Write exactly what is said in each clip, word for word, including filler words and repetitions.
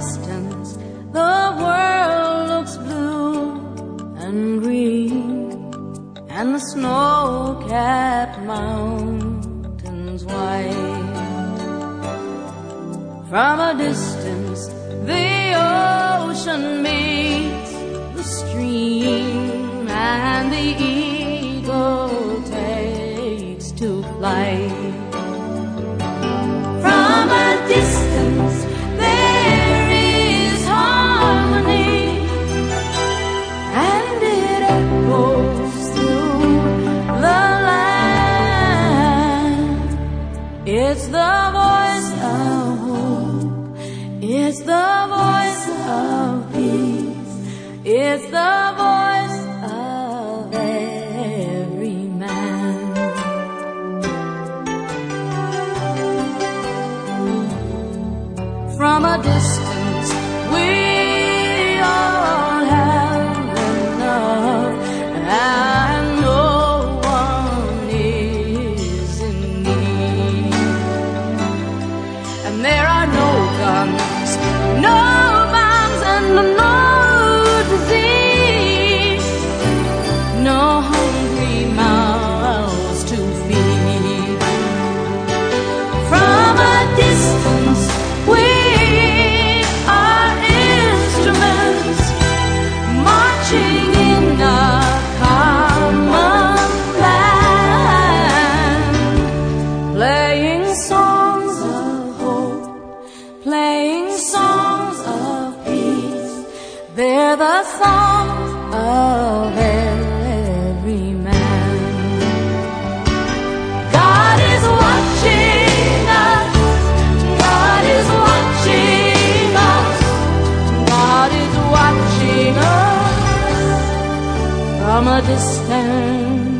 distance, the world looks blue and green, and the snow-capped mountains white. From a distance, the ocean meets the stream, and the eagle takes to flight. From a distance, there is harmony, and it echoes through the land. It's the voice of hope, it's the voice of peace, it's the voice of every man. From a distance, we all have enough, and no one is in need. And there are no guns, no bombs, and no disease, no hungry mouths to feed. From a distance, we are instruments marching in a common land, playing songs of hope, playing songs of peace. They're the songs of every man. God is watching us, God is watching us, God is watching us from a distance.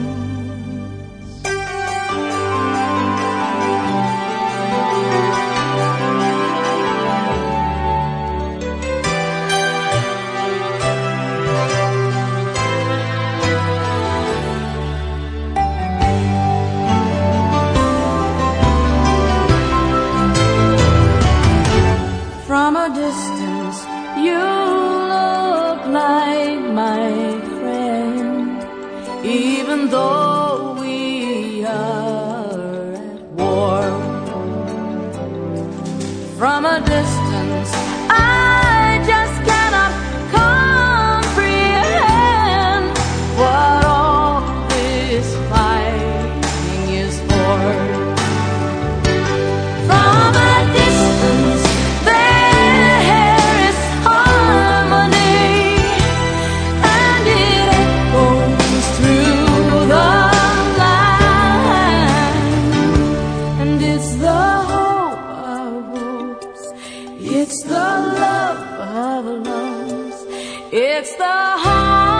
From a distance, you look like my friend, even though we are at war. From a distance, I just cannot comprehend what all this fighting is for. From a distance, it's the love of loves, it's the heart